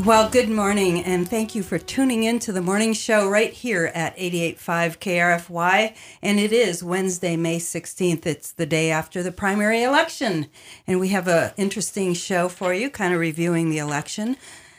Well, good morning, and thank you for tuning in to the morning show right here at 88.5 KRFY. And it is Wednesday, May 16th. It's the day after the primary election. And we have an interesting show for you, kind of reviewing the election.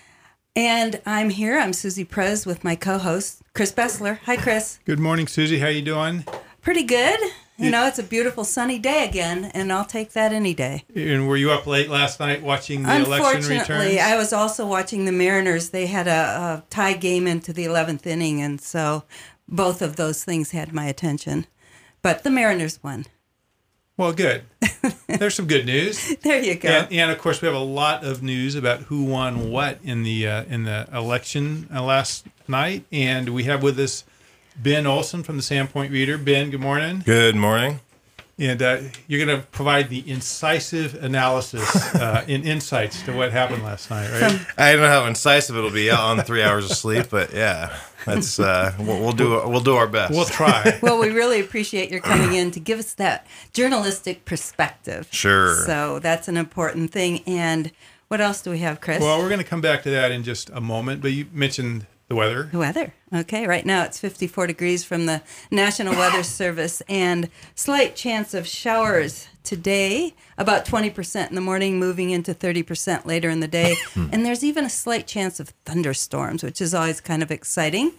And I'm here. I'm Susie Prez with my co-host, Chris Bessler. Hi, Chris. Good morning, Susie. How you doing? Pretty good. You know, it's a beautiful sunny day again, and I'll take that any day. And were you up late last night watching the election returns? Unfortunately, I was also watching the Mariners. They had a tie game into the 11th inning, and so both of those things had my attention. But the Mariners won. Well, good. There's some good news. There you go. And of course, we have a lot of news about who won what in the election last night. And we have with us Ben Olson from the Sandpoint Reader. Ben, good morning. Good morning. And you're going to provide the incisive analysis and insights to what happened last night, right? I don't know how incisive it'll be on 3 hours of sleep, but yeah, that's we'll do our best. We'll try. Well, we really appreciate your coming in to give us that journalistic perspective. Sure. So that's an important thing. And what else do we have, Chris? Well, we're going to come back to that in just a moment, but you mentioned the weather. The weather. Okay, right now it's 54 degrees from the National Weather Service and slight chance of showers today, about 20% in the morning, moving into 30% later in the day. And there's even a slight chance of thunderstorms, which is always kind of exciting.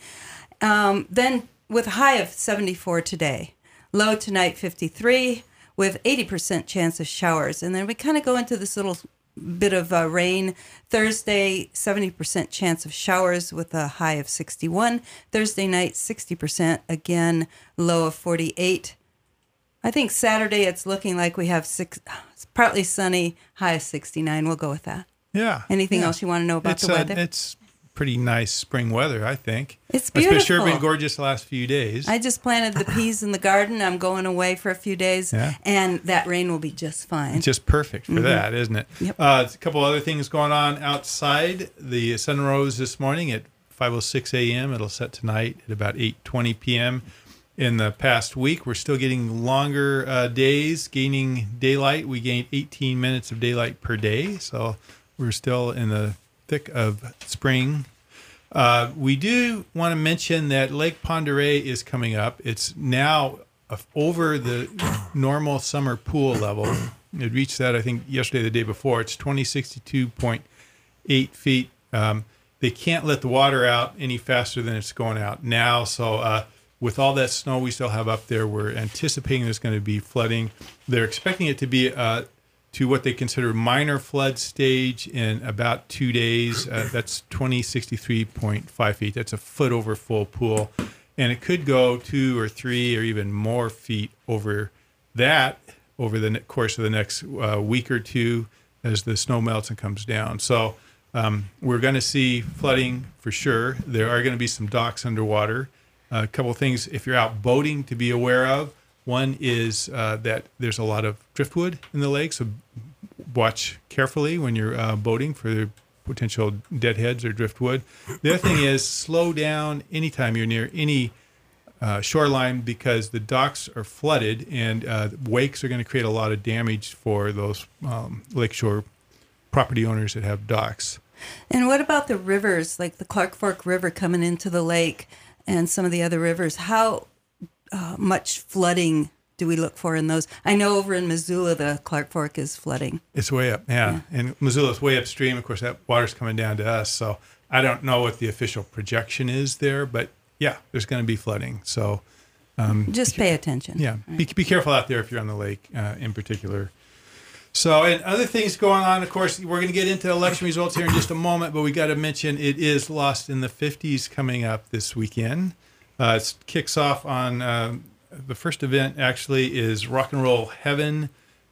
Then with a high of 74 today, low tonight 53 with 80% chance of showers. And then we kind of go into this little bit of rain. Thursday, 70% chance of showers with a high of 61. Thursday night, 60%. Again, low of 48. I think Saturday it's looking like we have it's partly sunny, high of 69. We'll go with that. Yeah. Anything else you want to know about the weather? It's pretty nice spring weather, I think. It's beautiful. It's sure been gorgeous the last few days. I just planted the peas in the garden. I'm going away for a few days, and that rain will be just fine. It's just perfect for that, isn't it? Yep. A couple other things going on outside. The sun rose this morning at 5:06 a.m. It'll set tonight at about 8:20 p.m. In the past week, we're still getting longer days, gaining daylight. We gained 18 minutes of daylight per day, so we're still in the thick of spring. We do want to mention that Lake Pend Oreille is coming up. It's now over the normal summer pool level. It reached that, I think, yesterday, the day before. It's 2062.8 feet. They can't let the water out any faster than it's going out now. So with all that snow we still have up there, we're anticipating there's going to be flooding. They're expecting it to be to what they consider minor flood stage in about 2 days. That's 2063.5 feet. That's a foot over full pool. And it could go 2 or 3 or even more feet over that over the course of the next week or two as the snow melts and comes down. So we're going to see flooding for sure. There are going to be some docks underwater. A couple of things, if you're out boating, to be aware of. One is that there's a lot of driftwood in the lake, so watch carefully when you're boating for potential deadheads or driftwood. The other thing is slow down anytime you're near any shoreline because the docks are flooded and wakes are going to create a lot of damage for those lakeshore property owners that have docks. And what about the rivers, like the Clark Fork River coming into the lake and some of the other rivers? How much flooding do we look for in those? I know over in Missoula, the Clark Fork is flooding. It's way up, yeah. And Missoula's way upstream. Of course, that water's coming down to us. So I don't know what the official projection is there, but yeah, there's going to be flooding. So just pay attention. Yeah, right. Be careful out there if you're on the lake in particular. So, and other things going on, of course, we're going to get into election results here in just a moment, but we got to mention it is Lost in the 50s coming up this weekend. It kicks off on the first event, actually, is Rock and Roll Heaven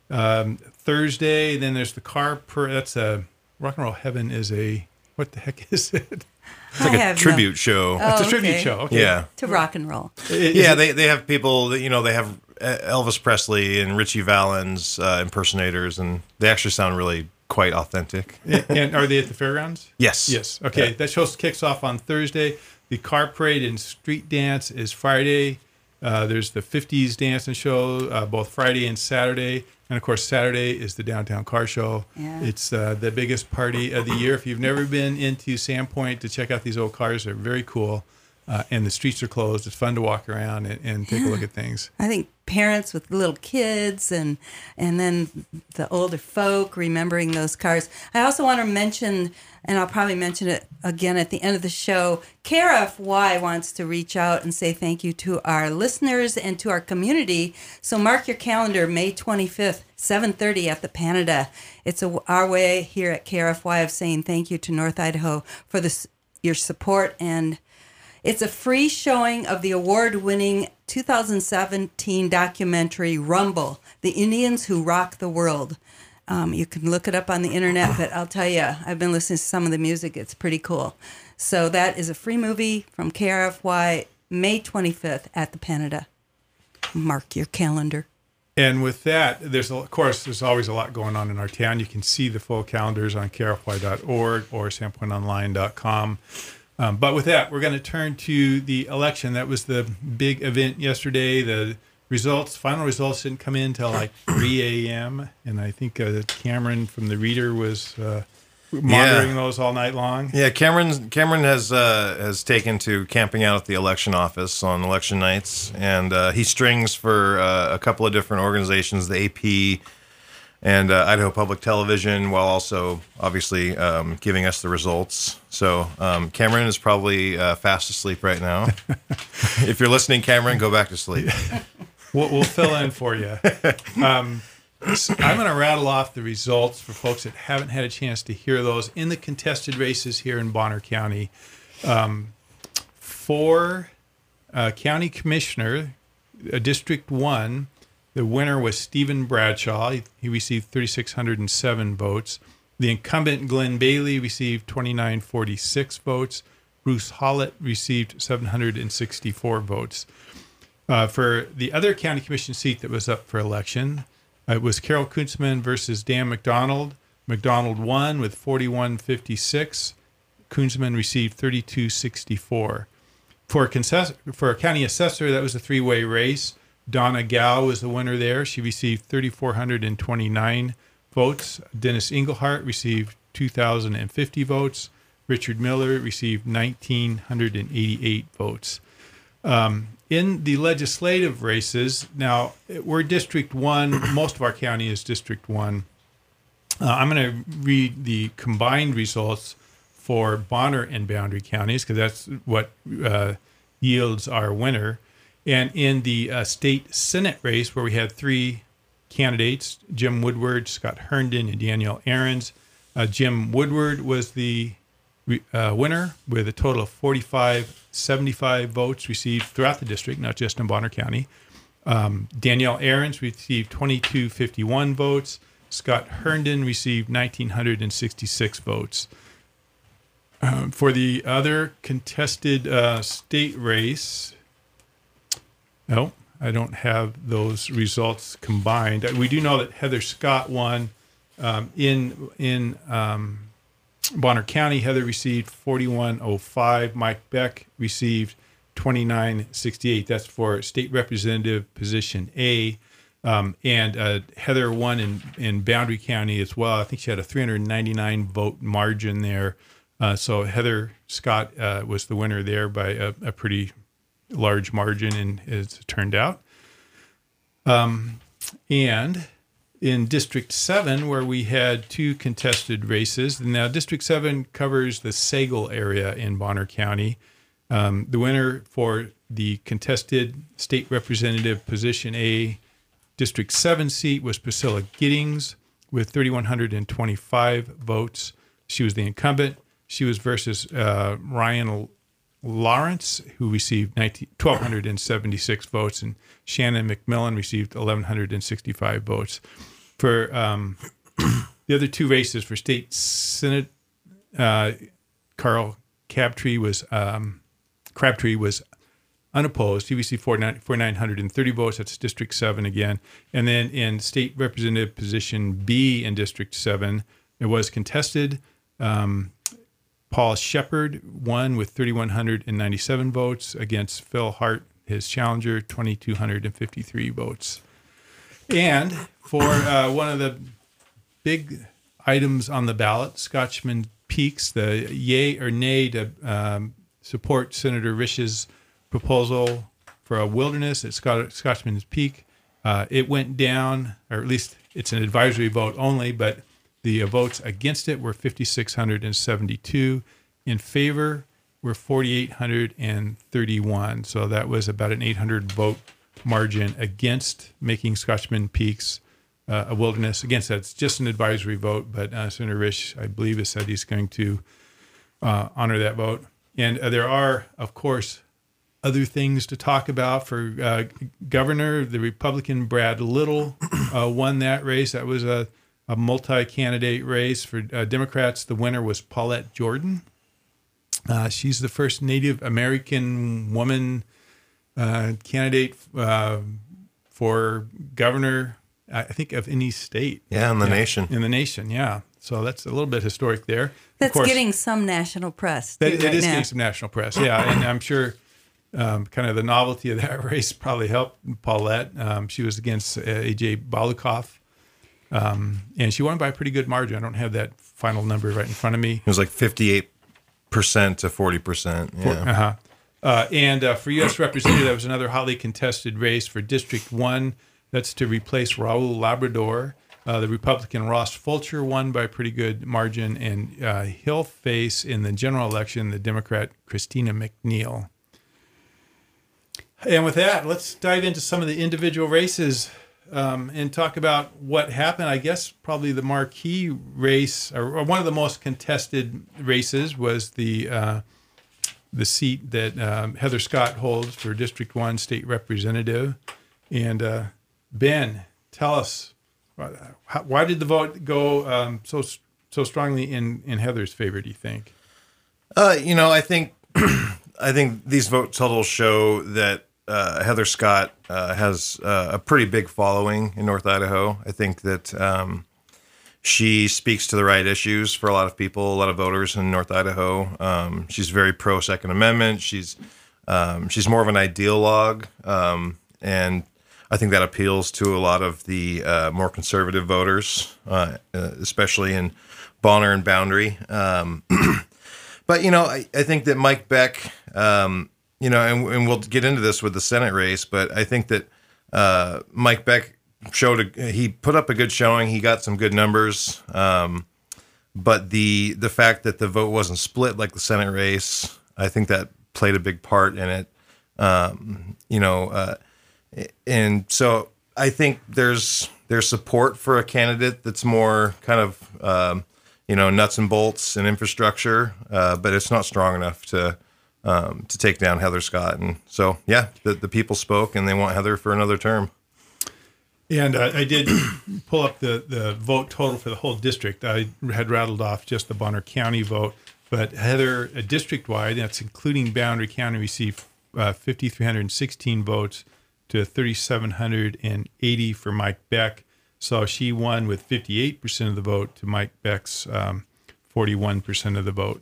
Thursday. Then there's the Rock and Roll Heaven is what the heck is it? It's like a tribute show. It's a tribute show. Okay. Yeah. To rock and roll. They have people that, they have Elvis Presley and Richie Valens impersonators, and they actually sound really quite authentic. And are they at the fairgrounds? Yes. Okay. Yeah. That show kicks off on Thursday. The car parade and street dance is Friday. There's the 50s Dancing Show, both Friday and Saturday. And, of course, Saturday is the Downtown Car Show. Yeah. It's the biggest party of the year. If you've never been into Sandpoint to check out these old cars, they're very cool. And the streets are closed. It's fun to walk around and take a look at things. I think parents with little kids and then the older folk remembering those cars. I also want to mention, and I'll probably mention it again at the end of the show, KRFY wants to reach out and say thank you to our listeners and to our community. So mark your calendar, May 25th, 7:30 at the Panada. It's our way here at KRFY of saying thank you to North Idaho for your support, and it's a free showing of the award-winning 2017 documentary Rumble, The Indians Who Rock the World. You can look it up on the internet, but I'll tell you, I've been listening to some of the music. It's pretty cool. So that is a free movie from KRFY, May 25th at the Panada. Mark your calendar. And with that, there's always a lot going on in our town. You can see the full calendars on krfy.org or sandpointonline.com. But with that, we're going to turn to the election. That was the big event yesterday. The final results didn't come in until like 3 a.m. And I think Cameron from the Reader was monitoring those all night long. Yeah, Cameron has taken to camping out at the election office on election nights, and he strings for a couple of different organizations, the AP and Idaho Public Television, while also obviously giving us the results. So Cameron is probably fast asleep right now. If you're listening, Cameron, go back to sleep. We'll fill in for you. I'm going to rattle off the results for folks that haven't had a chance to hear those in the contested races here in Bonner County. For County Commissioner, District 1, the winner was Stephen Bradshaw. He received 3,607 votes. The incumbent, Glenn Bailey, received 2,946 votes. Bruce Hollett received 764 votes. For the other county commission seat that was up for election, it was Carol Kunzman versus Dan McDonald. McDonald won with 4,156. Kunzman received 3,264. For a county assessor, that was a three-way race. Donna Gow was the winner there. She received 3,429 votes. Dennis Engelhart received 2,050 votes. Richard Miller received 1,988 votes. In the legislative races, now we're District 1. Most of our county is District 1. I'm going to read the combined results for Bonner and Boundary counties because that's what yields our winner. And in the state Senate race, where we had three candidates, Jim Woodward, Scott Herndon, and Danielle Ahrens, Jim Woodward was the winner with a total of 4,575 votes received throughout the district, not just in Bonner County. Danielle Ahrens received 2,251 votes. Scott Herndon received 1,966 votes. For the other contested state race, no, I don't have those results combined. We do know that Heather Scott won in Bonner County. Heather received 4,105. Mike Beck received 2,968. That's for state representative position A. And Heather won in Boundary County as well. I think she had a 399 vote margin there. So Heather Scott was the winner there by a pretty large margin, and as it turned out. And in District 7, where we had two contested races, now District 7 covers the Sagal area in Bonner County. The winner for the contested state representative position A, District 7 seat was Priscilla Giddings with 3,125 votes. She was the incumbent. She was versus Ryan Lawrence, who received 1,276 votes, and Shannon McMillan received 1,165 votes. For the other two races for state Senate, Carl Crabtree was unopposed. He received 4,930 votes. That's District 7 again. And then in state representative position B in District 7, it was contested. Paul Shepard won with 3,197 votes against Phil Hart, his challenger, 2,253 votes. And for one of the big items on the ballot, Scotchman Peaks, the yay or nay to support Senator Risch's proposal for a wilderness at Scotchman's Peak. It went down, or at least it's an advisory vote only, but the votes against it were 5,672. In favor were 4,831. So that was about an 800 vote margin against making Scotchman Peaks a wilderness. Against that, it's just an advisory vote, but Senator Risch, I believe, has said he's going to honor that vote. And there are, of course, other things to talk about for governor. The Republican Brad Little won that race. That was a multi-candidate race. For Democrats, the winner was Paulette Jordan. She's the first Native American woman candidate for governor, I think, of any state. Yeah, in the nation. In the nation, yeah. So that's a little bit historic there. That's getting some national press. It is getting some national press, yeah. And I'm sure kind of the novelty of that race probably helped Paulette. She was against A.J. Balukov, and she won by a pretty good margin. I don't have that final number right in front of me. It was like 58% to 40%. Yeah. And for U.S. Representative, that was another hotly contested race for District 1. That's to replace Raul Labrador. The Republican Ross Fulcher won by a pretty good margin, and he'll face in the general election the Democrat Christina McNeil. And with that, let's dive into some of the individual races and talk about what happened. I guess probably the marquee race, or one of the most contested races, was the seat that Heather Scott holds for District 1 State Representative. And Ben, tell us, why did the vote go so strongly in Heather's favor, do you think? I think these vote totals show that Heather Scott has a pretty big following in North Idaho. I think that she speaks to the right issues for a lot of people, a lot of voters in North Idaho. She's very pro Second Amendment. She's more of an ideologue, and I think that appeals to a lot of the more conservative voters, especially in Bonner and Boundary. But I think that Mike Beck, and we'll get into this with the Senate race, but I think that Mike Beck he put up a good showing. He got some good numbers. But the fact that the vote wasn't split like the Senate race, I think that played a big part in it. And so I think there's support for a candidate that's more kind of, nuts and bolts and infrastructure, but it's not strong enough to take down Heather Scott. And so, the people spoke, and they want Heather for another term. And I did pull up the vote total for the whole district. I had rattled off just the Bonner County vote, but Heather, district-wide, that's including Boundary County, received 5,316 votes to 3,780 for Mike Beck. So she won with 58% of the vote to Mike Beck's 41% of the vote.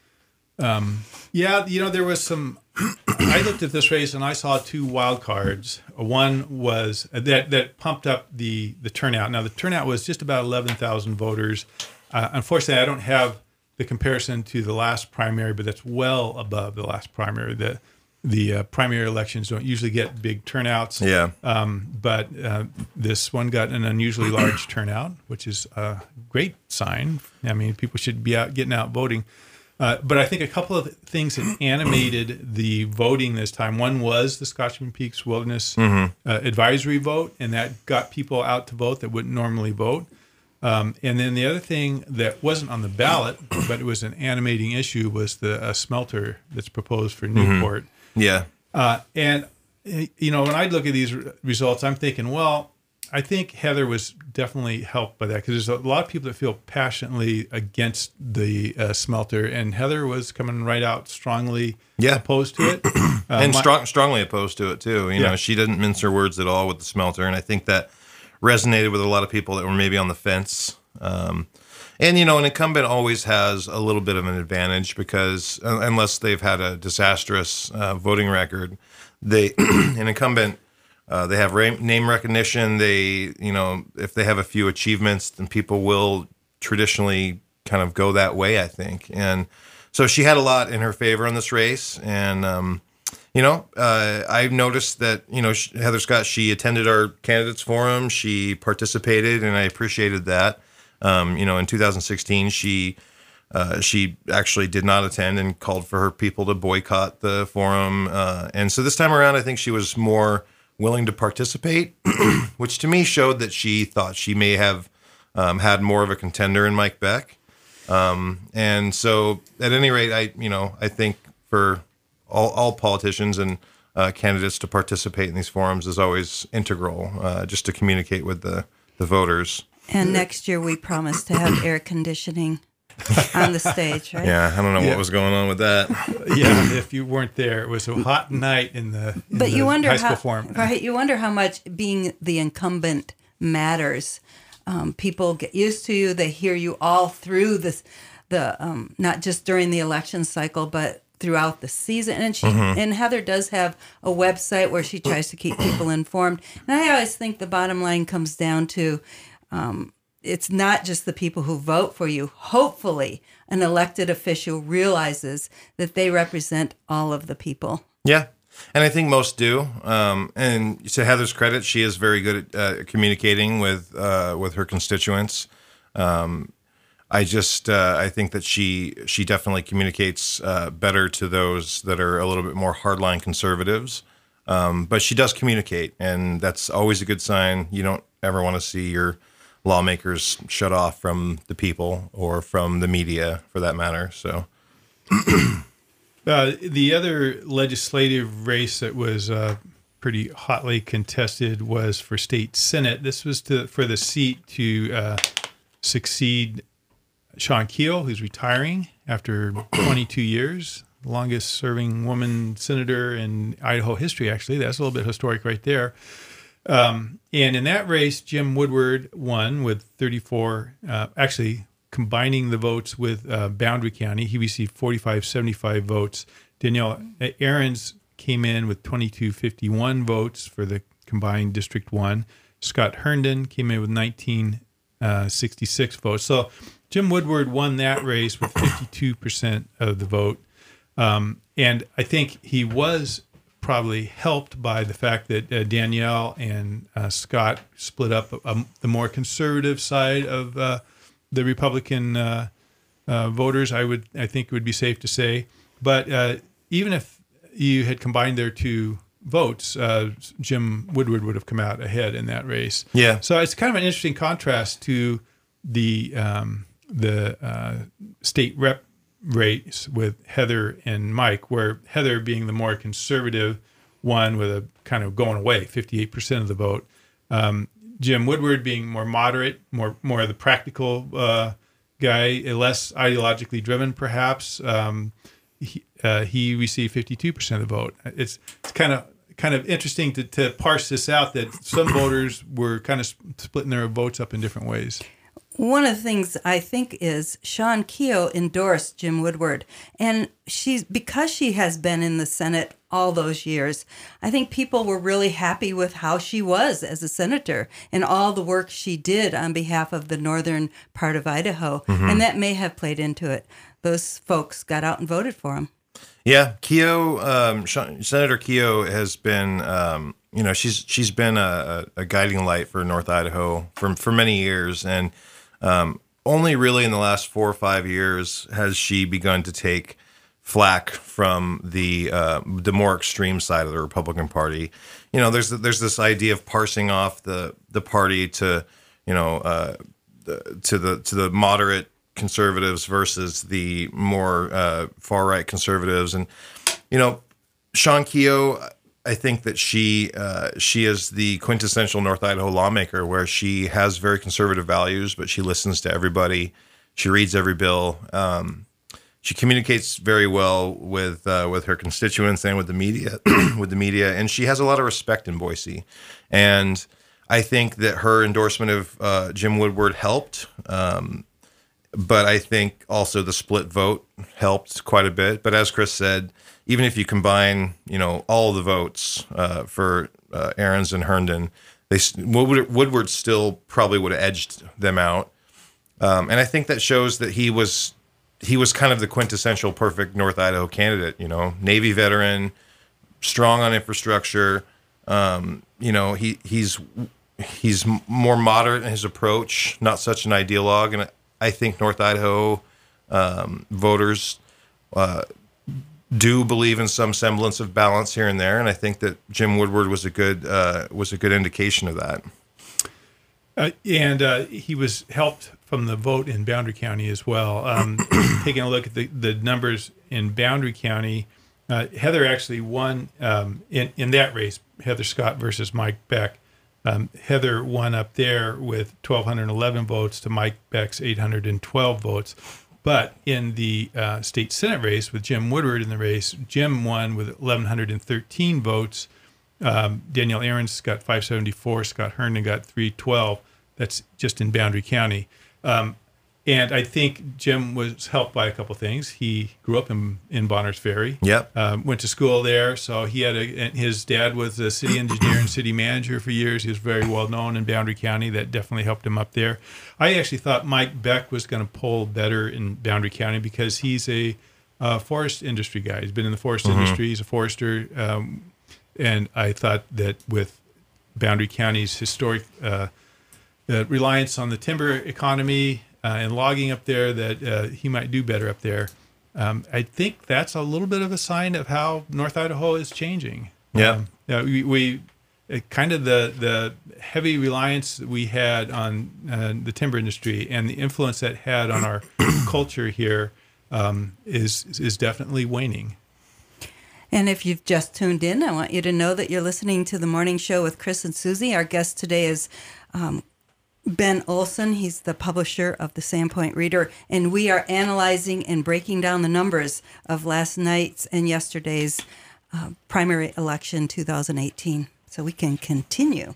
There was some. I looked at this race and I saw two wild cards. One was that pumped up the turnout. Now the turnout was just about 11,000 voters. Unfortunately, I don't have the comparison to the last primary, but that's well above the last primary. The primary elections don't usually get big turnouts. Yeah. But this one got an unusually large turnout, which is a great sign. I mean, people should be out getting out voting. But I think a couple of things that animated the voting this time. One was the Scotchman Peaks Wilderness advisory vote, and that got people out to vote that wouldn't normally vote. And then the other thing that wasn't on the ballot, but it was an animating issue, was the smelter that's proposed for Newport. Yeah. And when I look at these results, I'm thinking, well, I think Heather was definitely helped by that, because there's a lot of people that feel passionately against the smelter, and Heather was coming right out strongly opposed to it. And strongly opposed to it, too. She didn't mince her words at all with the smelter, and I think that resonated with a lot of people that were maybe on the fence. And, an incumbent always has a little bit of an advantage because unless they've had a disastrous voting record, an incumbent. They have name recognition. They, if they have a few achievements, then people will traditionally kind of go that way, I think. And so she had a lot in her favor in this race. And, I've noticed that, Heather Scott, she attended our candidates forum. She participated, and I appreciated that. In 2016, she actually did not attend and called for her people to boycott the forum. And so this time around, I think she was more willing to participate, which to me showed that she thought she may have had more of a contender in Mike Beck. And so at any rate, I think for all politicians and candidates to participate in these forums is always integral, just to communicate with the voters. And next year we promise to have air conditioning on the stage, right? Yeah, I don't know what was going on with that. Yeah, if you weren't there, it was a hot night in the high school forum. Right, you wonder how much being the incumbent matters. People get used to you. They hear you all through not just during the election cycle, but throughout the season. And and Heather does have a website where she tries to keep people informed. And I always think the bottom line comes down to it's not just the people who vote for you. Hopefully, an elected official realizes that they represent all of the people. Yeah. And I think most do. And to Heather's credit, she is very good at communicating with her constituents. I think that she definitely communicates better to those that are a little bit more hardline conservatives. But she does communicate, and that's always a good sign. You don't ever want to see your lawmakers shut off from the people or from the media, for that matter. So. The other legislative race that was pretty hotly contested was for state senate. This was for the seat to succeed Sean Keel, who's retiring after 22 years, the longest serving woman senator in Idaho history, actually. That's a little bit historic right there. And in that race, Jim Woodward won with 34, combining the votes with Boundary County. He received 4575 votes. Danielle Ahrens came in with 2251 votes for the combined District 1. Scott Herndon came in with 1966 votes. So Jim Woodward won that race with 52% of the vote. And I think he was probably helped by the fact that Danielle and Scott split up the more conservative side of the Republican voters. I think it would be safe to say. But even if you had combined their two votes, Jim Woodward would have come out ahead in that race. Yeah. So it's kind of an interesting contrast to the state rep race with Heather and Mike, where Heather being the more conservative one with a kind of going away, 58% of the vote. Jim Woodward being more moderate, more of the practical guy, less ideologically driven, perhaps. He received 52% of the vote. It's kind of interesting to parse this out, that some voters were kind of splitting their votes up in different ways. One of the things I think is Sean Keogh endorsed Jim Woodward, and because she has been in the Senate all those years, I think people were really happy with how she was as a senator and all the work she did on behalf of the northern part of Idaho, and that may have played into it. Those folks got out and voted for him. Yeah, Keogh, Senator Keogh has been, she's been a guiding light for North Idaho for many years, and only really in the last 4 or 5 years has she begun to take flack from the more extreme side of the Republican Party. There's this idea of parsing off the party to the moderate conservatives versus the more far right conservatives, and Sean Keogh, I think that she is the quintessential North Idaho lawmaker, where she has very conservative values, but she listens to everybody. She reads every bill. She communicates very well with her constituents and with the media, and she has a lot of respect in Boise. And I think that her endorsement of Jim Woodward helped. But I think also the split vote helped quite a bit. But as Chris said, even if you combine, all the votes for Ahrens and Herndon, Woodward still probably would have edged them out. And I think that shows that he was kind of the quintessential perfect North Idaho candidate. Navy veteran, strong on infrastructure. He's more moderate in his approach, not such an ideologue, and I think North Idaho voters do believe in some semblance of balance here and there, and I think that Jim Woodward was a good indication of that. And he was helped from the vote in Boundary County as well. Taking a look at the numbers in Boundary County, Heather actually won in that race, Heather Scott versus Mike Beck. Heather won up there with 1,211 votes to Mike Beck's 812 votes. But in the state Senate race with Jim Woodward in the race, Jim won with 1,113 votes. Danielle Ahrens got 574. Scott Herndon got 312. That's just in Boundary County. And I think Jim was helped by a couple things. He grew up in Bonners Ferry. Yep. Went to school there. So he had his dad was a city engineer and city manager for years. He was very well known in Boundary County. That definitely helped him up there. I actually thought Mike Beck was going to poll better in Boundary County because he's a forest industry guy. He's been in the forest industry. He's a forester. And I thought that with Boundary County's historic reliance on the timber economy and logging up there, that he might do better up there. I think that's a little bit of a sign of how North Idaho is changing. Yeah. We kind of the heavy reliance that we had on the timber industry and the influence that had on our culture here is definitely waning. And if you've just tuned in, I want you to know that you're listening to the Morning Show with Chris and Susie. Our guest today is Ben Olson. He's the publisher of the Sandpoint Reader, and we are analyzing and breaking down the numbers of last night's and yesterday's primary election 2018. So we can continue.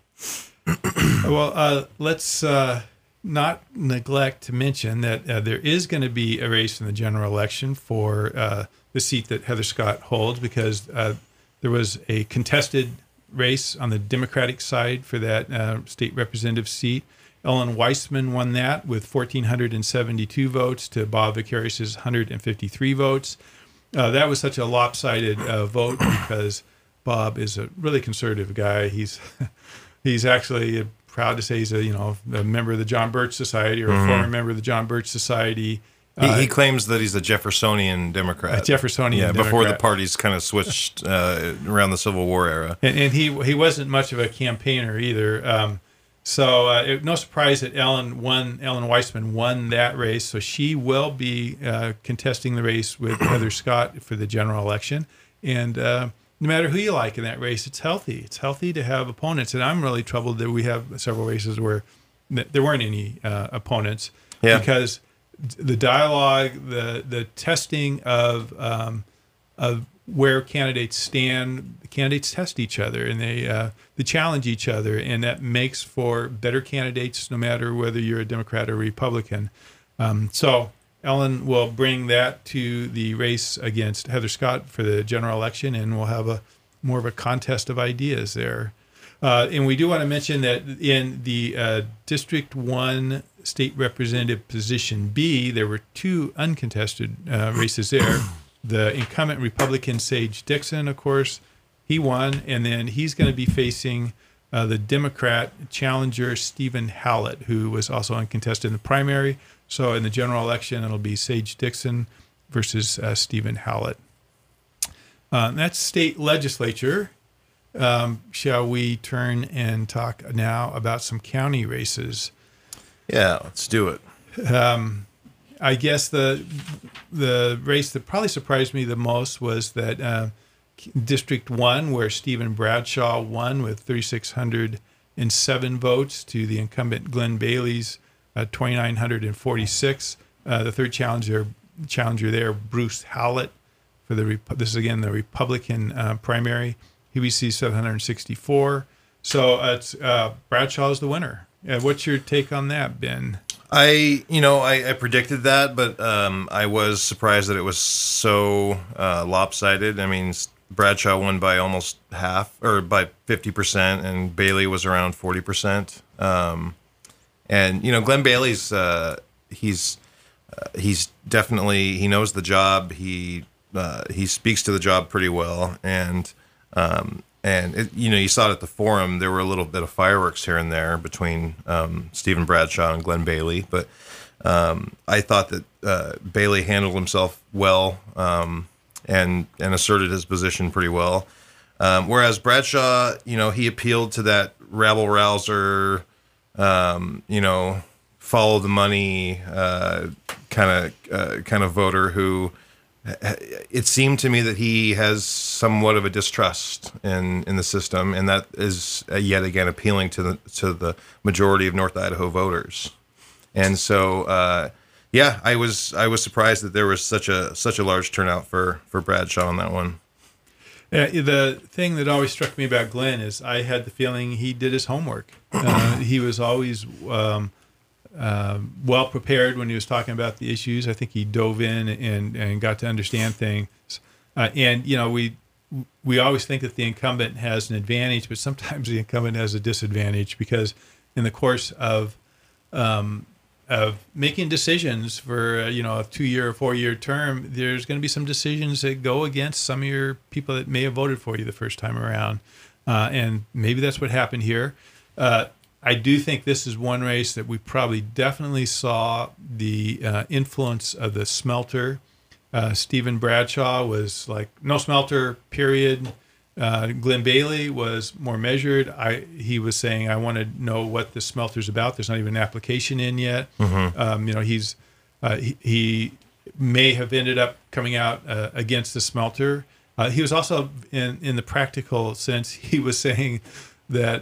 Well, let's not neglect to mention that there is going to be a race in the general election for the seat that Heather Scott holds, because there was a contested race on the Democratic side for that state representative seat. Ellen Weissman won that with 1,472 votes to Bob Vicarious's 153 votes. That was such a lopsided vote because Bob is a really conservative guy. He's actually proud to say he's a member of the John Birch Society, or a former member of the John Birch Society. He claims that he's a Jeffersonian Democrat. Democrat. Before the parties kind of switched around the Civil War era. And he wasn't much of a campaigner either. So no surprise that Ellen Weissman won that race. So she will be contesting the race with Heather Scott for the general election. And no matter who you like in that race, it's healthy. It's healthy to have opponents. And I'm really troubled that we have several races where there weren't any opponents. Yeah. Because the dialogue, the testing of where candidates stand, the candidates test each other and they challenge each other, and that makes for better candidates no matter whether you're a Democrat or Republican. So Ellen will bring that to the race against Heather Scott for the general election, and we'll have more of a contest of ideas there. And we do want to mention that in the District 1 State Representative Position B, there were two uncontested races there. The incumbent Republican Sage Dixon, of course, he won, and then he's going to be facing the Democrat challenger Stephen Hallett, who was also uncontested in the primary. So in the general election, it'll be Sage Dixon versus Stephen Hallett. That's state legislature. Shall we turn and talk now about some county races? Yeah, let's do it. I guess the race that probably surprised me the most was that District 1, where Stephen Bradshaw won with 3,607 votes to the incumbent Glenn Bailey's 2,946. The third challenger there, Bruce Hallett, this is again the Republican primary. He received 764. So it's Bradshaw's the winner. What's your take on that, Ben? I predicted that, but I was surprised that it was so lopsided. I mean, Bradshaw won by almost half, or by 50%, and Bailey was around 40%. And Glenn Bailey's he's definitely, he knows the job. He speaks to the job pretty well, and you saw it at the forum. There were a little bit of fireworks here and there between Stephen Bradshaw and Glenn Bailey, but I thought that Bailey handled himself well and asserted his position pretty well. Whereas Bradshaw, he appealed to that rabble rouser, follow the money kind of voter who. It seemed to me that he has somewhat of a distrust in the system, and that is yet again appealing to the majority of North Idaho voters. And so, I was surprised that there was such a large turnout for Bradshaw on that one. Yeah, the thing that always struck me about Glenn is I had the feeling he did his homework. He was always well prepared when he was talking about the issues. I think he dove in and got to understand things. We always think that the incumbent has an advantage, but sometimes the incumbent has a disadvantage because in the course of making decisions for a 2-year or 4-year term, there's going to be some decisions that go against some of your people that may have voted for you the first time around, and maybe that's what happened here. I do think this is one race that we probably definitely saw the influence of the smelter. Stephen Bradshaw was like, no smelter, period. Glenn Bailey was more measured. He was saying, I want to know what the smelter's about. There's not even an application in yet. Mm-hmm. He may have ended up coming out against the smelter. He was also, in the practical sense, he was saying that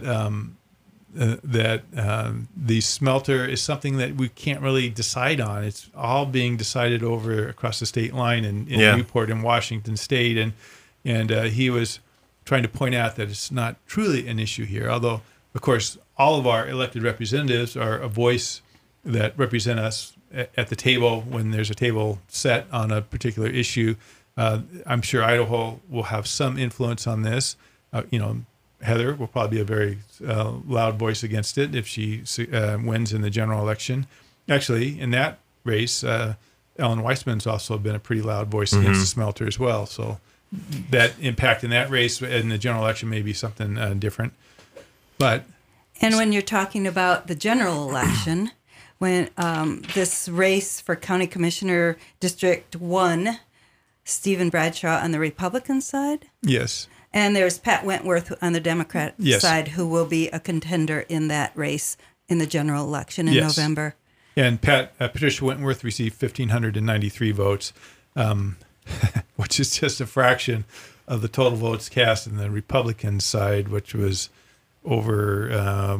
the smelter is something that we can't really decide on. It's all being decided over across the state line in Newport and Washington State, and he was trying to point out that it's not truly an issue here. Although, of course, all of our elected representatives are a voice that represent us at the table when there's a table set on a particular issue. I'm sure Idaho will have some influence on this. Heather will probably be a very loud voice against it if she wins in the general election. Actually, in that race, Ellen Weissman's also been a pretty loud voice against the smelter as well. So that impact in that race in the general election may be something different. And when you're talking about the general election, when this race for County Commissioner District 1, Stephen Bradshaw on the Republican side? Yes. And there's Pat Wentworth on the Democrat side, who will be a contender in that race in the general election in November. And Patricia Wentworth received 1,593 votes, which is just a fraction of the total votes cast in the Republican side, which was over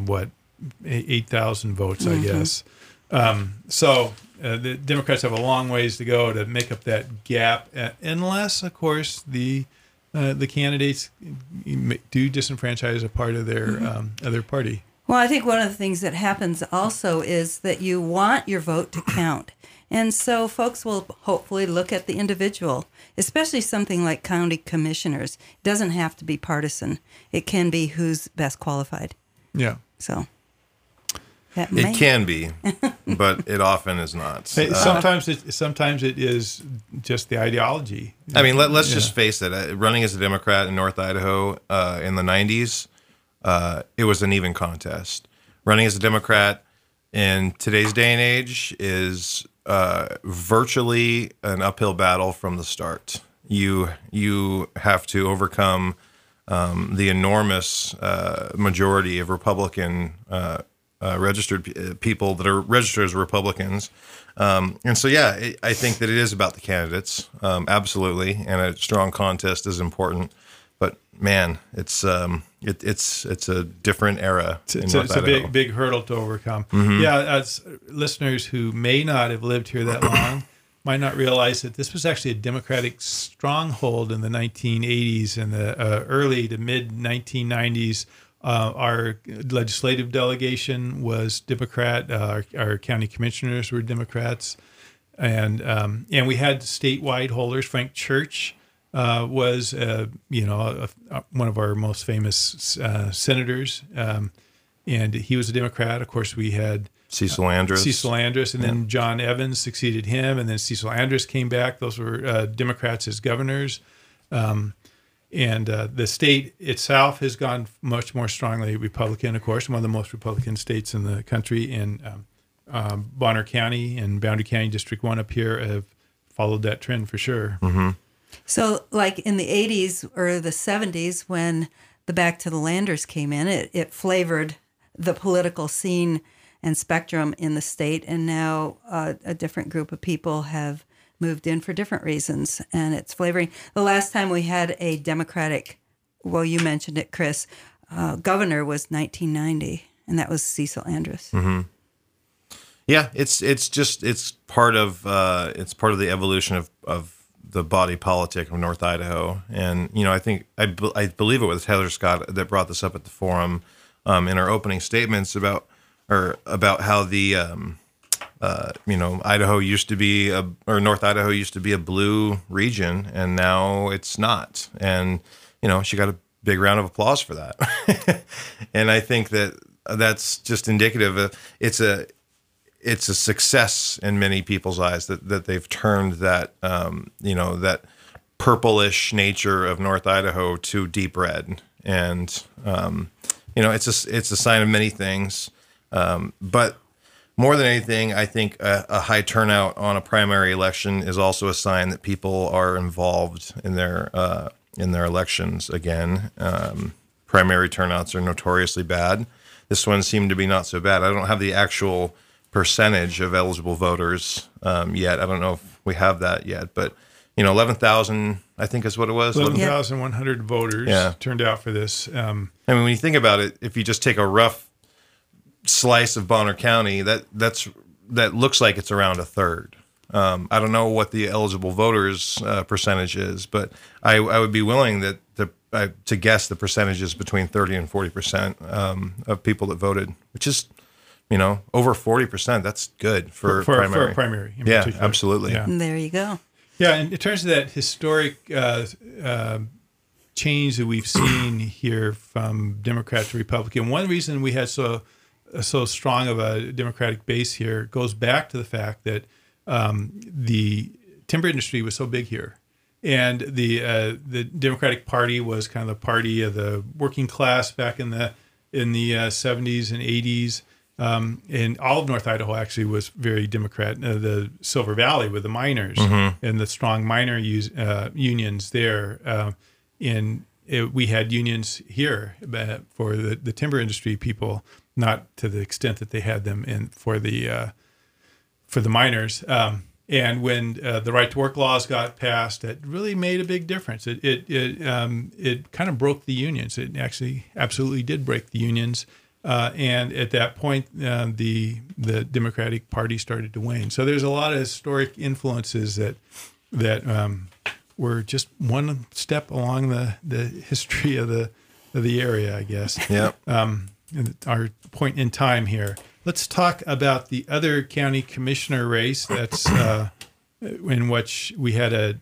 8,000 votes, I guess. So the Democrats have a long ways to go to make up that gap, unless, of course, the candidates do disenfranchise a part of their party. Well, I think one of the things that happens also is that you want your vote to count. And so folks will hopefully look at the individual, especially something like county commissioners. It doesn't have to be partisan. It can be who's best qualified. Yeah. So it can be, but it often is not. Sometimes it is just the ideology. I mean, let's just face it. Running as a Democrat in North Idaho in the 90s, it was an even contest. Running as a Democrat in today's day and age is virtually an uphill battle from the start. You have to overcome the enormous majority of Republican registered people that are registered as Republicans. And so, I think that it is about the candidates, absolutely, and a strong contest is important. But man, it's a different era. It's a big hurdle to overcome. Mm-hmm. Yeah, as listeners who may not have lived here that long might not realize that this was actually a Democratic stronghold in the 1980s and the early to mid 1990s. Our legislative delegation was Democrat. Our county commissioners were Democrats, and we had statewide holders. Frank Church was one of our most famous senators, and he was a Democrat. Of course, we had Cecil Andrus. And then John Evans succeeded him, and then Cecil Andrus came back. Those were Democrats as governors. And the state itself has gone much more strongly Republican, of course, one of the most Republican states in the country. In Bonner County and Boundary County District 1 up here have followed that trend for sure. Mm-hmm. So like in the 80s or the 70s, when the Back to the Landers came in, it flavored the political scene and spectrum in the state. And now a different group of people have moved in for different reasons, and it's flavoring. The last time we had a Democratic, well, you mentioned it, Chris, governor was 1990, and that was Cecil Andrus. Mm-hmm. Yeah, it's part of the evolution of the body politic of North Idaho, and I believe it was Heather Scott that brought this up at the forum in our opening statements about how the Idaho used to be North Idaho used to be a blue region, and now it's not. And, she got a big round of applause for that. And I think that's just indicative of it's a success in many people's eyes that they've turned that, that purplish nature of North Idaho to deep red. And, it's a sign of many things. But more than anything, I think a high turnout on a primary election is also a sign that people are involved in their elections again. Primary turnouts are notoriously bad. This one seemed to be not so bad. I don't have the actual percentage of eligible voters yet. I don't know if we have that yet, but 11,000, I think is what it was. 11,100 voters turned out for this. I mean, when you think about it, if you just take a rough slice of Bonner County, that looks like it's around a third. I don't know what the eligible voters percentage is, but I would be willing to guess the percentages between 30 and 40% of people that voted, which is over 40%. That's good for primary. For a primary. Yeah, particular. Absolutely. Yeah. There you go. Yeah, and in terms of that historic change that we've seen here from Democrat to Republican, one reason we had so strong of a Democratic base here goes back to the fact that the timber industry was so big here, and the Democratic Party was kind of the party of the working class back in the 70s and 80s. And all of North Idaho actually was very Democrat. The Silver Valley with the miners and the strong miner unions there. We had unions here for the timber industry people, not to the extent that they had them for the miners. And when the right to work laws got passed, it really made a big difference. It kind of broke the unions. It actually absolutely did break the unions. And at that point, the Democratic Party started to wane. So there's a lot of historic influences that were just one step along the history of the area, I guess. Yeah. Our point in time here. Let's talk about the other county commissioner race. That's in which we had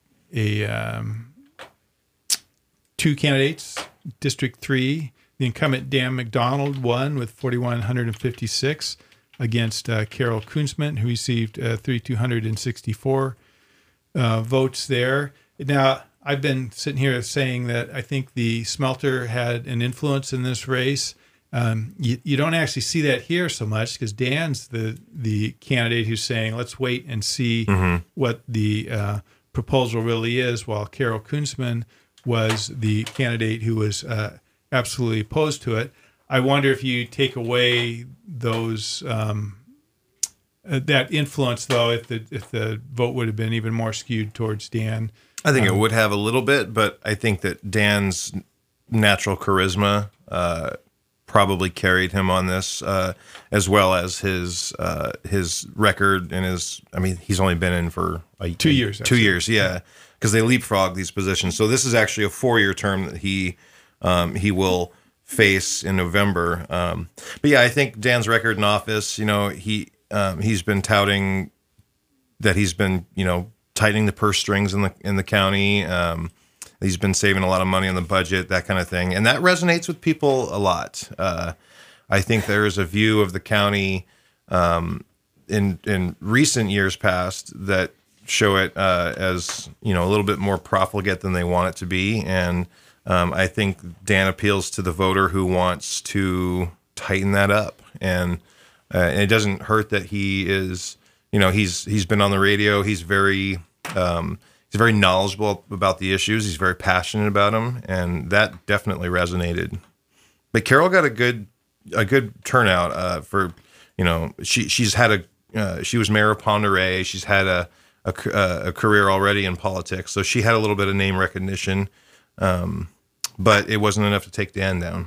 two candidates. District 3, the incumbent Dan McDonald won with 4,156 against Carol Kunzman, who received 3,264 votes there. Now, I've been sitting here saying that I think the smelter had an influence in this race. You don't actually see that here so much because Dan's the candidate who's saying, let's wait and see what the proposal really is, while Carol Kunzman was the candidate who was absolutely opposed to it. I wonder if you take away those that influence, though, if the vote would have been even more skewed towards Dan. I think it would have a little bit, but I think that Dan's natural charisma probably carried him on this, as well as his record and he's only been in for 2 years. 2 years, yeah, because they leapfrog these positions. So this is actually a 4-year term that he will face in November. But yeah, I think Dan's record in office, he's been touting that he's been, tightening the purse strings in the county. He's been saving a lot of money on the budget, that kind of thing. And that resonates with people a lot. I think there is a view of the county in recent years past that show it as, a little bit more profligate than they want it to be. And I think Dan appeals to the voter who wants to tighten that up. And it doesn't hurt that he is, he's been on the radio. He's very knowledgeable about the issues. He's very passionate about them, and that definitely resonated. But Carol got a good turnout for, she's had she was mayor of Pend Oreille. She's had a career already in politics, so she had a little bit of name recognition, but it wasn't enough to take Dan down.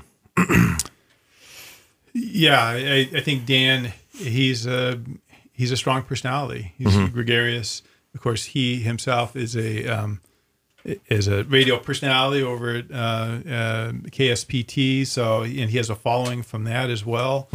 Yeah, I think Dan, he's a strong personality. He's gregarious. Of course, he himself is a radio personality over at KSPT. So, and he has a following from that as well.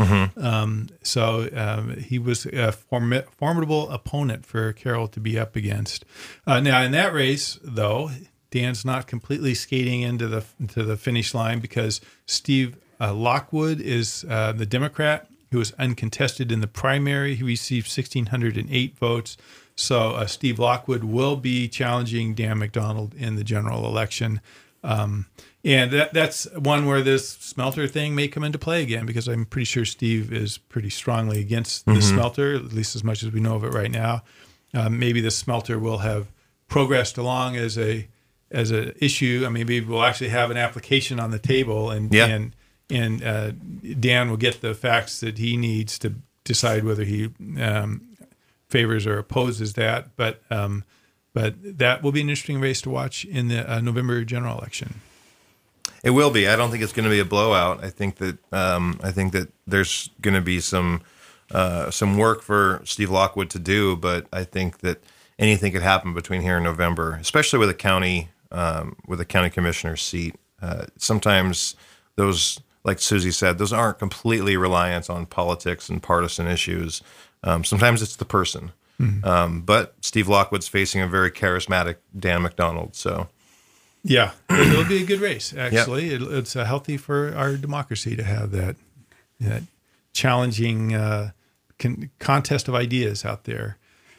So he was a formidable opponent for Carol to be up against. Now, in that race, though, Dan's not completely skating into the finish line because Steve Lockwood is the Democrat who was uncontested in the primary. He received 1,608 votes. So Steve Lockwood will be challenging Dan McDonald in the general election. And that's one where this smelter thing may come into play again, because I'm pretty sure Steve is pretty strongly against the smelter, at least as much as we know of it right now. Maybe the smelter will have progressed along as an issue. I mean, maybe we'll actually have an application on the table, and Dan will get the facts that he needs to decide whether he favors or opposes that. But that will be an interesting race to watch in the November general election. It will be. I don't think it's going to be a blowout. I think that there's going to be some work for Steve Lockwood to do, but I think that anything could happen between here and November, especially with a county commissioner's seat. Sometimes those, like Susie said, those aren't completely reliant on politics and partisan issues. Sometimes it's the person. But Steve Lockwood's facing a very charismatic Dan McDonald. So, yeah, it'll be a good race, actually. Yep. It's healthy for our democracy to have that challenging contest of ideas out there.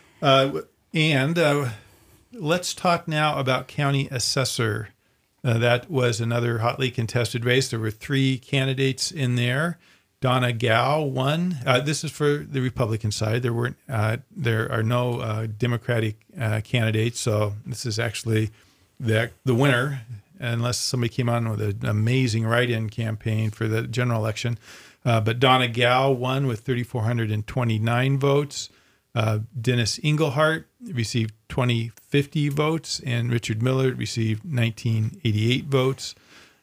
And let's talk now about county assessor. That was another hotly contested race. There were 3 candidates in there. Donna Gow won. This is for the Republican side. There are no Democratic candidates, so this is actually the winner, unless somebody came on with an amazing write-in campaign for the general election. But Donna Gow won with 3,429 votes. Dennis Engelhardt received 2,050 votes, and Richard Miller received 1,988 votes.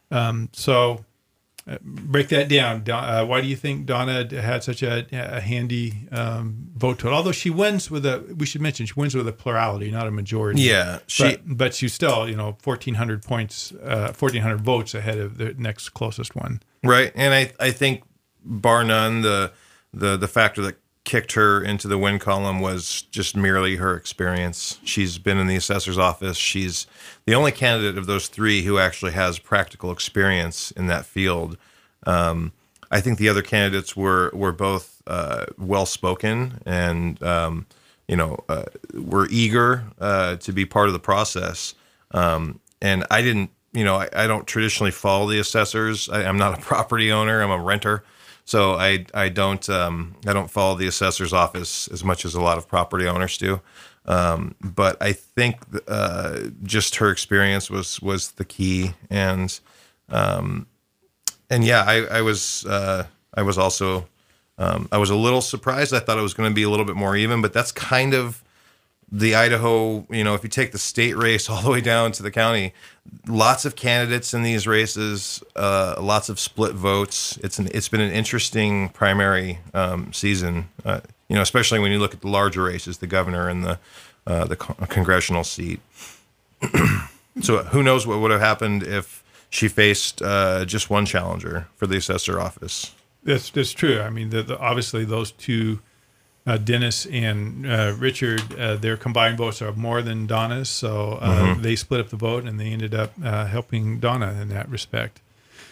Break that down. Why do you think Donna had such a handy vote total? Although she wins with we should mention she wins with a plurality, not a majority. Yeah, but she's still 1,400 points, 1,400 votes ahead of the next closest one. Right, and I think bar none, the factor that kicked her into the win column was just merely her experience. She's been in the assessor's office. She's the only candidate of those 3 who actually has practical experience in that field. I think the other candidates were both well-spoken and were eager to be part of the process. And I didn't, I don't traditionally follow the assessors. I'm not a property owner. I'm a renter. So I don't follow the assessor's office as much as a lot of property owners do, but I think just her experience was the key, and yeah, I was also I was a little surprised. I thought it was going to be a little bit more even, but that's kind of the Idaho, if you take the state race all the way down to the county, lots of candidates in these races, lots of split votes. It's been an interesting primary season, especially when you look at the larger races, the governor and the congressional seat. So who knows what would have happened if she faced just one challenger for the assessor office. That's true. I mean, obviously those two, Dennis and Richard, their combined votes are more than Donna's, so they split up the vote, and they ended up helping Donna in that respect.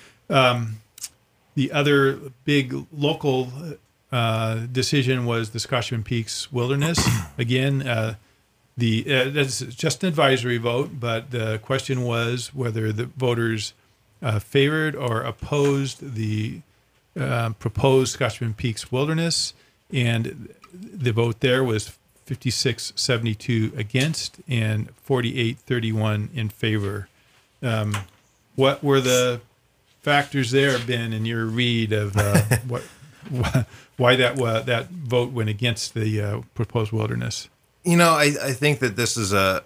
The other big local decision was the Scotchman Peaks Wilderness. Again, that's just an advisory vote, but the question was whether the voters favored or opposed the proposed Scotchman Peaks Wilderness, and the vote there was 56-72 against and 48-31 in favor. What were the factors there, Ben, in your read of why that vote went against the proposed wilderness? I think that this is a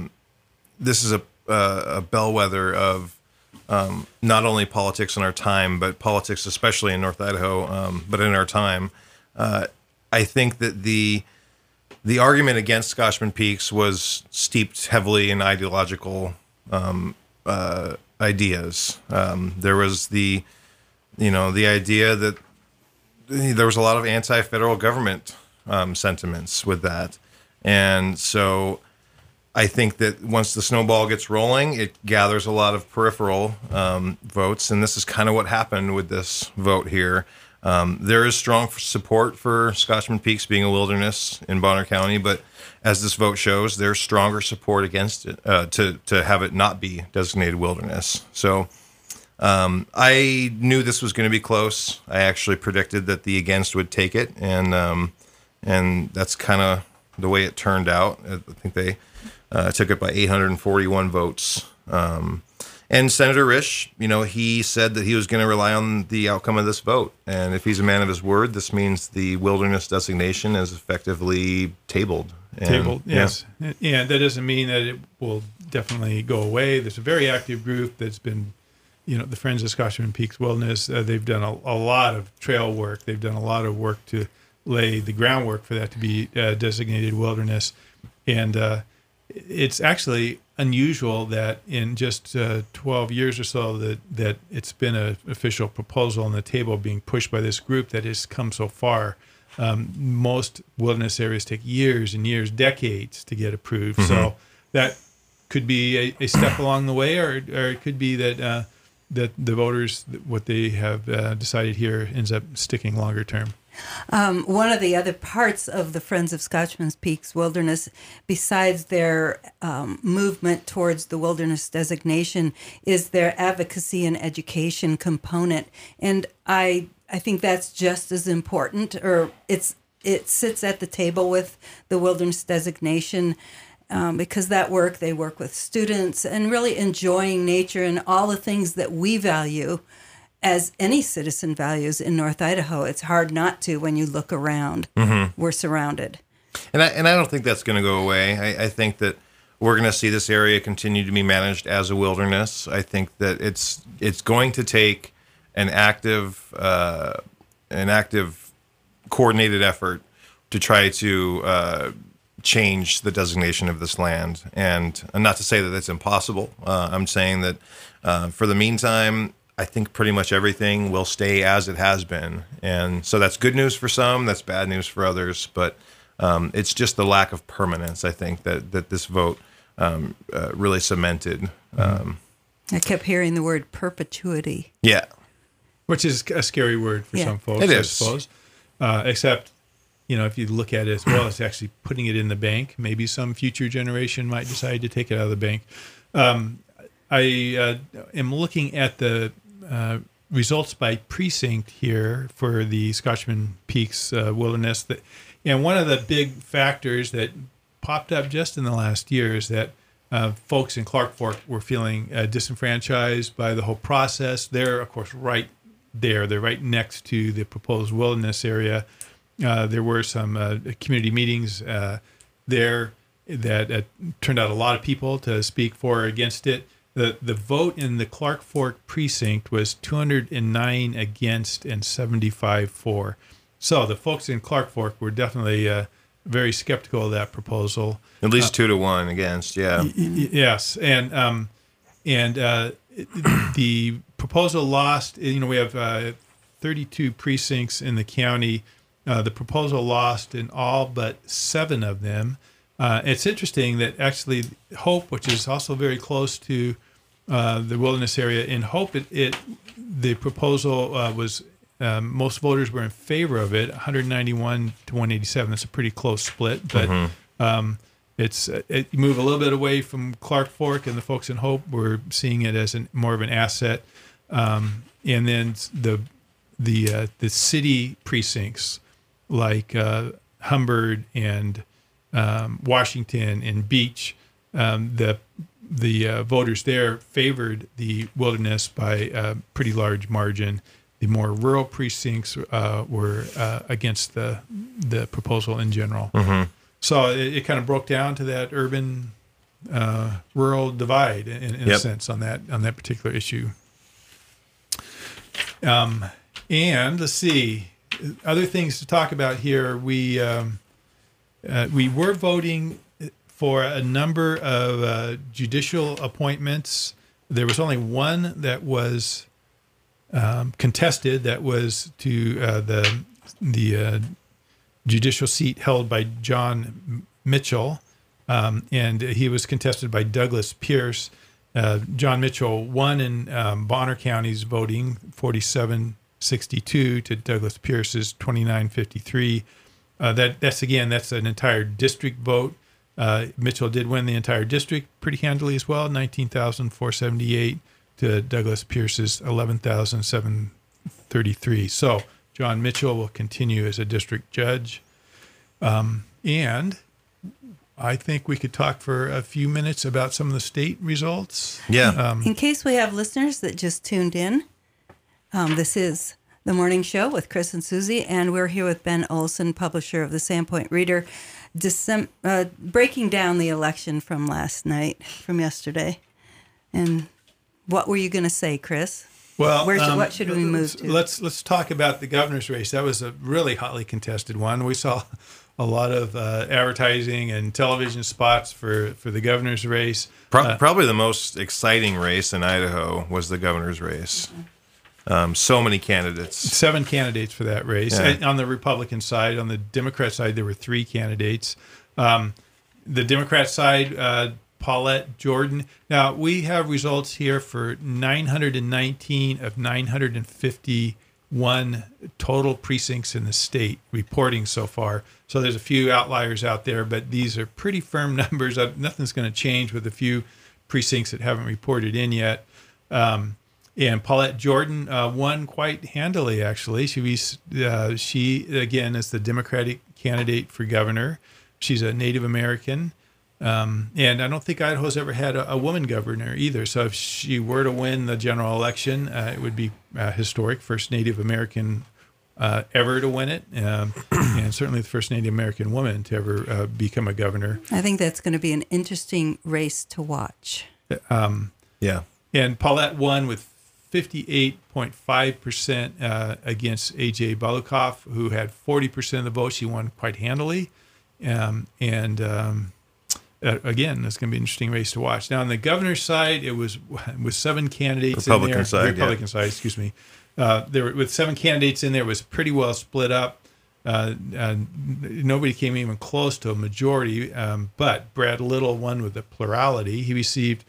bellwether of not only politics in our time, but politics especially in North Idaho, but in our time. I think that the argument against Scotchman Peaks was steeped heavily in ideological ideas. There was the idea that there was a lot of anti-federal government sentiments with that. And so I think that once the snowball gets rolling, it gathers a lot of peripheral votes. And this is kind of what happened with this vote here. There is strong support for Scotchman Peaks being a wilderness in Bonner County, but as this vote shows, there's stronger support against it to have it not be designated wilderness. So I knew this was going to be close. I actually predicted that the against would take it, and that's kind of the way it turned out. I think they took it by 841 votes. And Senator Risch, he said that he was going to rely on the outcome of this vote. And if he's a man of his word, this means the wilderness designation is effectively tabled. Yes. And that doesn't mean that it will definitely go away. There's a very active group that's been, the Friends of Scotchman Peaks Wilderness. They've done a lot of trail work. They've done a lot of work to lay the groundwork for that to be designated wilderness. And it's actually unusual that in just 12 years or so that it's been an official proposal on the table being pushed by this group that has come so far. Most wilderness areas take years and years, decades to get approved. Mm-hmm. So that could be a step along the way, or it could be that that the voters, what they have decided here, ends up sticking longer term. One of the other parts of the Friends of Scotchman Peaks Wilderness, besides their movement towards the wilderness designation, is their advocacy and education component. And I think that's just as important, or it sits at the table with the wilderness designation, because they work with students and really enjoying nature and all the things that we value as any citizen values in North Idaho. It's hard not to when you look around. Mm-hmm. We're surrounded. And I don't think that's going to go away. I think that we're going to see this area continue to be managed as a wilderness. I think that it's going to take an active coordinated effort to try to change the designation of this land. And not to say that it's impossible. I'm saying that for the meantime, I think pretty much everything will stay as it has been. And so that's good news for some, that's bad news for others. But it's just the lack of permanence, I think, that this vote really cemented. I kept hearing the word perpetuity. Yeah. Which is a scary word for some folks, I suppose. Except, if you look at it as well, it's actually putting it in the bank. Maybe some future generation might decide to take it out of the bank. I am looking at the results by precinct here for the Scotchman Peaks Wilderness. And one of the big factors that popped up just in the last year is that folks in Clark Fork were feeling disenfranchised by the whole process. They're, of course, right there. They're right next to the proposed wilderness area. There were some community meetings there that turned out a lot of people to speak for or against it. The vote in the Clark Fork precinct was 209 against and 75 for. So the folks in Clark Fork were definitely very skeptical of that proposal. At least 2-1 against, yeah. Yes, and the proposal lost. We have 32 precincts in the county. The proposal lost in all but 7 of them. It's interesting that actually Hope, which is also very close to the wilderness area, in Hope, the proposal was most voters were in favor of it, 191 to 187. That's a pretty close split, but you move a little bit away from Clark Fork, and the folks in Hope were seeing it as more of an asset. And then the city precincts like Humbird and Washington and Beach, the voters there favored the wilderness by a pretty large margin. The more rural precincts were against the proposal in general. So it kind of broke down to that urban rural divide in a sense on that particular issue. And let's see, other things to talk about here. We were voting for a number of judicial appointments. There was only one that was contested. That was to the judicial seat held by John Mitchell, and he was contested by Douglas Pierce. John Mitchell won in Bonner County's voting, 47-62 to Douglas Pierce's 29-53. That's an entire district vote. Mitchell did win the entire district pretty handily as well, 19,478 to Douglas Pierce's 11,733. So John Mitchell will continue as a district judge. And I think we could talk for a few minutes about some of the state results. Yeah. In case we have listeners that just tuned in, this is The Morning Show with Chris and Susie, and we're here with Ben Olson, publisher of the Sandpoint Reader, breaking down the election from yesterday. And what were you going to say, Chris? Well, what should we move to? Let's talk about the governor's race. That was a really hotly contested one. We saw a lot of advertising and television spots for the governor's race. Probably the most exciting race in Idaho was the governor's race. So many candidates. 7 candidates for that race. Yeah. On the Republican side, on the Democrat side, there were 3 candidates. The Democrat side, Paulette Jordan. Now, we have results here for 919 of 951 total precincts in the state reporting so far. So there's a few outliers out there, but these are pretty firm numbers. Nothing's going to change with a few precincts that haven't reported in yet. And Paulette Jordan won quite handily, actually. She again is the Democratic candidate for governor. She's a Native American. And I don't think Idaho's ever had a woman governor either. So if she were to win the general election, it would be historic, first Native American ever to win it, and certainly the first Native American woman to ever become a governor. I think that's going to be an interesting race to watch. Yeah. And Paulette won with 58.5% against A.J. Balukov, who had 40% of the vote. She won quite handily. Again, it's going to be an interesting race to watch. Now, on the governor's side, it was with 7 candidates in there. Republican side, excuse me. With 7 candidates in there, it was pretty well split up. Nobody came even close to a majority, but Brad Little won with a plurality. He received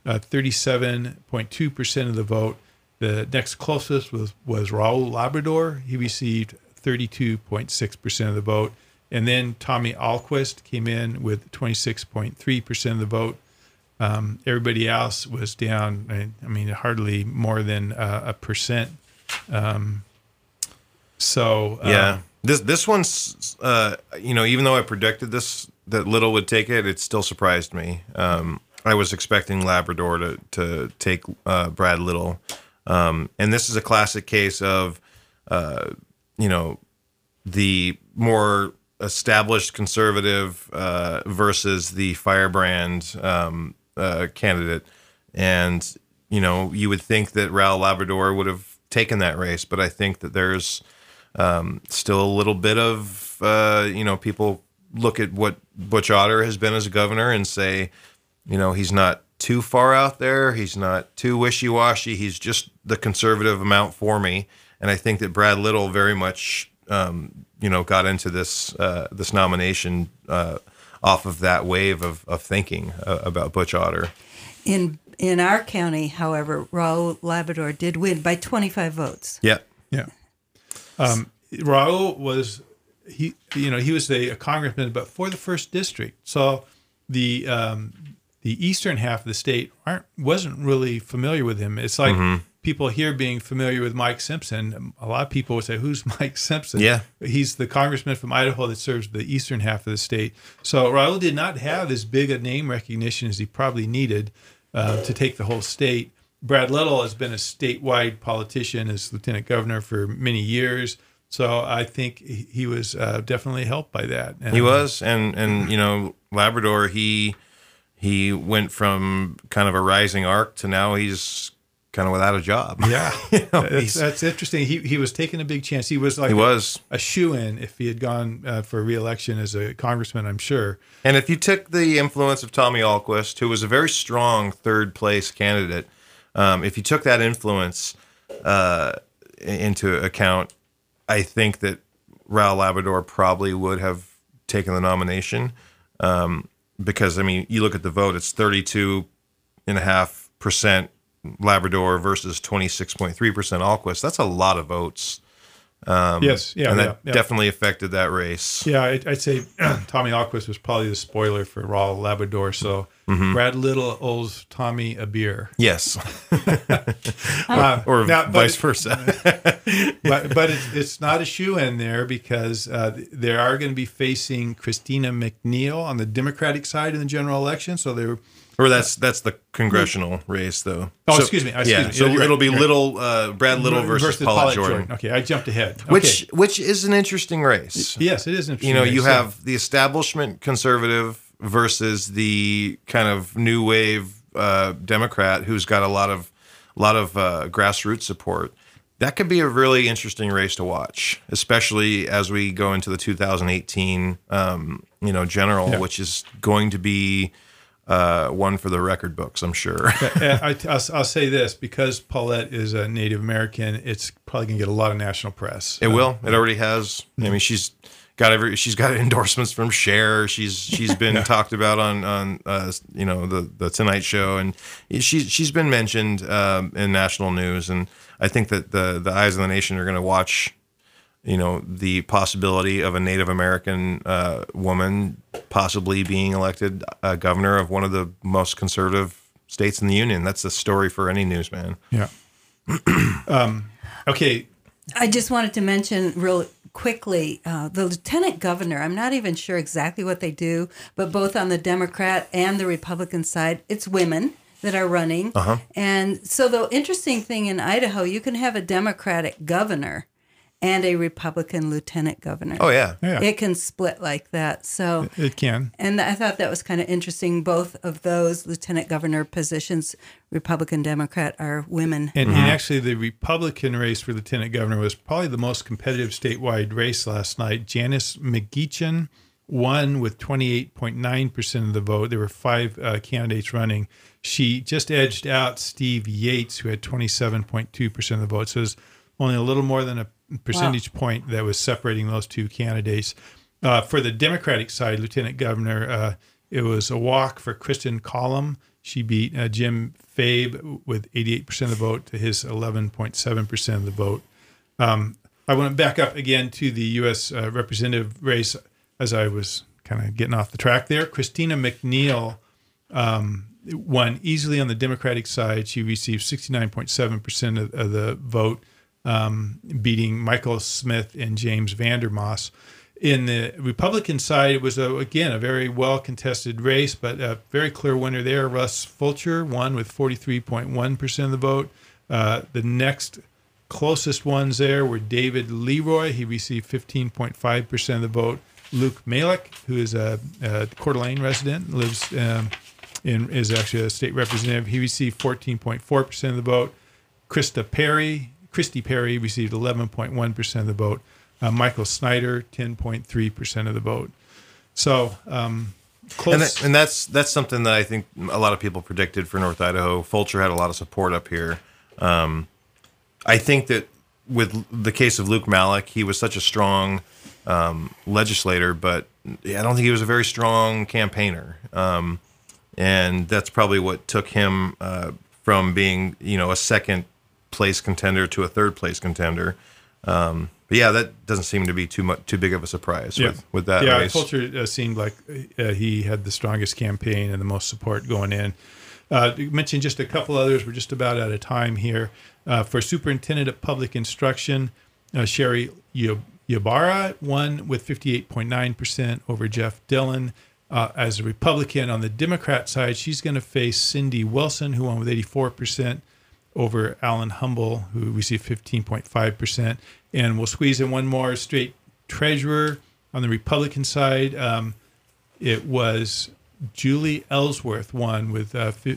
37.2% of the vote. The next closest was Raul Labrador. He received 32.6% of the vote. And then Tommy Alquist came in with 26.3% of the vote. Everybody else was down, hardly more than a percent. This one's, even though I predicted that Little would take it, it still surprised me. I was expecting Labrador to take Brad Little. And this is a classic case of, the more established conservative versus the firebrand candidate. And, you would think that Raul Labrador would have taken that race, but I think that there's still a little bit of, people look at what Butch Otter has been as a governor and say, he's not too far out there. He's not too wishy-washy. He's just the conservative amount for me. And I think that Brad Little very much, got into this nomination off of that wave of thinking about Butch Otter. In our county, however, Raul Labrador did win by 25 votes. Yeah. Yeah. Raul was he was a congressman, but for the first district. So the eastern half of the state wasn't really familiar with him. It's like people here being familiar with Mike Simpson. A lot of people would say, "Who's Mike Simpson?" Yeah, he's the congressman from Idaho that serves the eastern half of the state. So Raul did not have as big a name recognition as he probably needed to take the whole state. Brad Little has been a statewide politician as lieutenant governor for many years. So I think he was definitely helped by that. And, he was, and Labrador, he went from kind of a rising arc to now he's kind of without a job. Yeah, that's interesting. He was taking a big chance. He was like a shoo-in if he had gone for re-election as a congressman, I'm sure. And if you took the influence of Tommy Ahlquist, who was a very strong third place candidate, if you took that influence into account, I think that Raul Labrador probably would have taken the nomination because, you look at the vote, it's 32.5% Labrador versus 26.3% Ahlquist. That's a lot of votes. Yes, yeah, and that definitely affected that race. Yeah, I'd say Tommy Ahlquist was probably the spoiler for Raul Labrador. So Brad Little owes Tommy a beer. Yes, or vice versa. but it's not a shoe-in there because they are going to be facing Christina McNeil on the Democratic side in the general election. So they're. Or that's the congressional race, though. Oh, excuse me. So it'll be Brad Little versus Paulette Jordan. Okay, I jumped ahead. Okay. Which is an interesting race. Yes, it is an interesting race. You have the establishment conservative versus the kind of new wave Democrat who's got a lot of grassroots support. That could be a really interesting race to watch, especially as we go into the 2018 general, which is going to be one for the record books, I'm sure. I'll say this, because Paulette is a Native American, it's probably going to get a lot of national press. It will. It already has. She's got endorsements from Cher. She's been talked about on the Tonight Show, and she's been mentioned in national news. And I think that the eyes of the nation are going to watch the possibility of a Native American woman possibly being elected governor of one of the most conservative states in the union. That's a story for any newsman. Yeah. Okay. I just wanted to mention real quickly, the lieutenant governor, I'm not even sure exactly what they do, but both on the Democrat and the Republican side, it's women that are running. Uh-huh. And so the interesting thing in Idaho, you can have a Democratic governor and a Republican lieutenant governor. Oh, yeah. It can split like that. So it can. And I thought that was kind of interesting. Both of those lieutenant governor positions, Republican, Democrat, are women. And actually, the Republican race for lieutenant governor was probably the most competitive statewide race last night. Janice McGeachin won with 28.9% of the vote. There were 5 candidates running. She just edged out Steve Yates, who had 27.2% of the vote. So it was only a little more than a percentage point that was separating those two candidates. For the Democratic side, lieutenant governor, it was a walk for Kristen Collum. She beat Jim Fabe with 88% of the vote to his 11.7% of the vote. I want to back up again to the U.S. Representative race as I was kind of getting off the track there. Christina McNeil won easily on the Democratic side. She received 69.7% of the vote, beating Michael Smith and James Vandermoss. In the Republican side, it was, again, a very well-contested race, but a very clear winner there. Russ Fulcher won with 43.1% of the vote. The next closest ones there were David Leroy. He received 15.5% of the vote. Luke Malik, who is a Coeur d'Alene resident, lives is actually a state representative. He received 14.4% of the vote. Christy Perry received 11.1% of the vote. Michael Snyder, 10.3% of the vote. So close. And that's something that I think a lot of people predicted for North Idaho. Fulcher had a lot of support up here. I think that with the case of Luke Malik, he was such a strong legislator, but I don't think he was a very strong campaigner. And that's probably what took him from being, a second place contender to a third place contender. But yeah, that doesn't seem to be too big of a surprise with that race. Fulcher seemed like he had the strongest campaign and the most support going in. You mentioned just a couple others. We're just about out of time here. For Superintendent of Public Instruction, Sherry Ybarra won with 58.9% over Jeff Dillon. As a Republican on the Democrat side, she's going to face Cindy Wilson, who won with 84% over Alan Humble, who received 15.5%. And we'll squeeze in one more state treasurer on the Republican side. It was Julie Ellsworth won with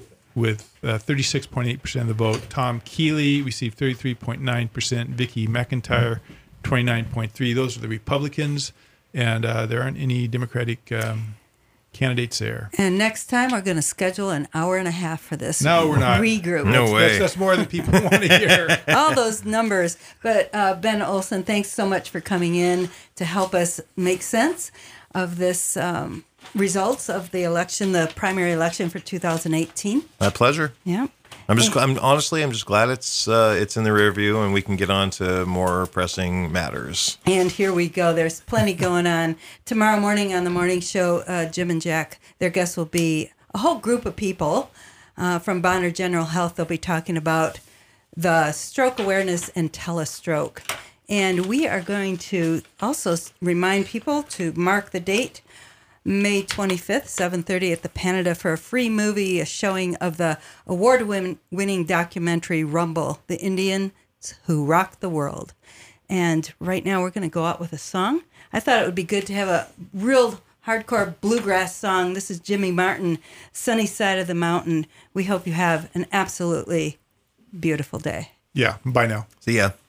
36.8% of the vote. Tom Keeley received 33.9%. Vicki McIntyre, 29.3%. Those are the Republicans, and there aren't any Democratic candidates there. And next time we're going to schedule an hour and a half for this. No, we're not. Regroup. No way. That's more than people want to hear. All those numbers. But Ben Olson, thanks so much for coming in to help us make sense of this results of the election, the primary election for 2018. My pleasure. Yeah. I'm just glad it's in the rear view and we can get on to more pressing matters. And here we go. There's plenty going on. Tomorrow morning on the morning show, Jim and Jack, their guests will be a whole group of people from Bonner General Health. They'll be talking about the stroke awareness and telestroke. And we are going to also remind people to mark the date, May 25th, 7:30 at the Panada for a free movie, a showing of the award-winning documentary Rumble, the Indians Who Rocked the World. And right now we're going to go out with a song. I thought it would be good to have a real hardcore bluegrass song. This is Jimmy Martin, Sunny Side of the Mountain. We hope you have an absolutely beautiful day. Yeah, bye now. See ya.